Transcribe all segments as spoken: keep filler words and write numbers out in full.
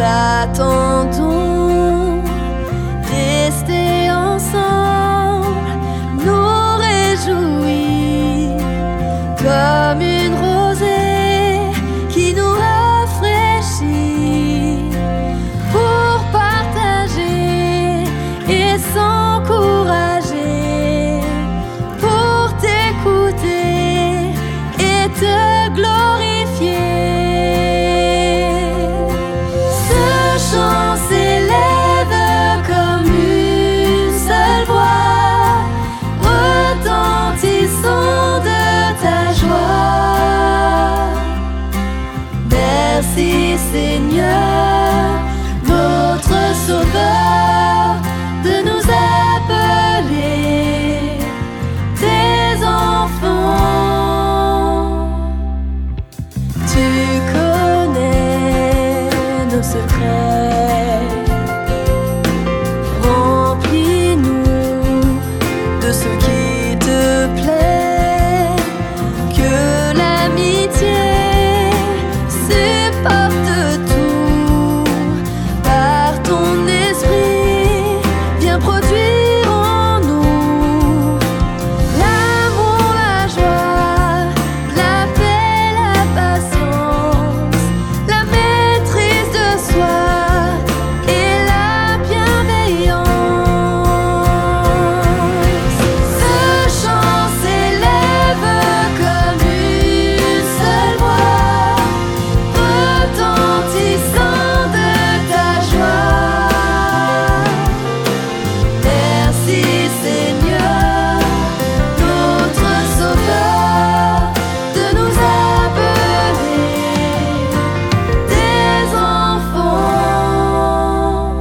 attendons, rester ensemble, nous réjouir comme une rosée qui nous rafraîchit pour partager et s'encourager, pour t'écouter et te glorifier. Merci Seigneur, notre Sauveur, de nous appeler tes enfants. Tu connais nos secrets, remplis-nous de ce qui te plaît, que l'amitié porte tout par ton esprit, viens produire en nous l'amour, la joie, la paix, la patience, la maîtrise de soi et la bienveillance. Ce chant s'élève comme une seule voix, retentissant de ta joie. Merci Seigneur, notre Sauveur, de nous appeler tes enfants.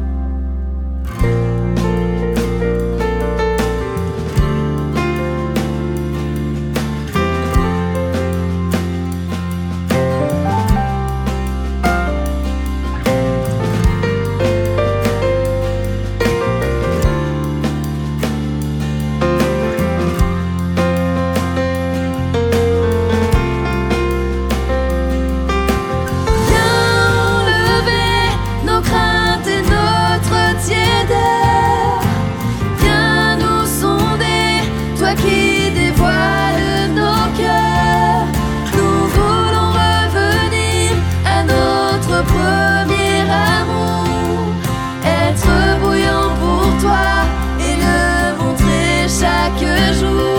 Nos craintes et notre tiédeur, viens nous sonder, toi qui dévoiles nos cœurs. Nous voulons revenir à notre premier amour, être bouillant pour toi et le montrer chaque jour.